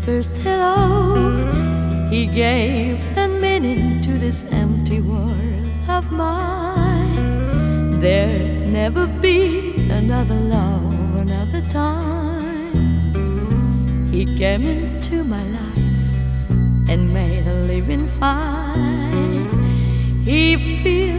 first hello he gave and meaning to this empty world of mine. There'd never be another love, another time. He came into my life and made a living fine. He feels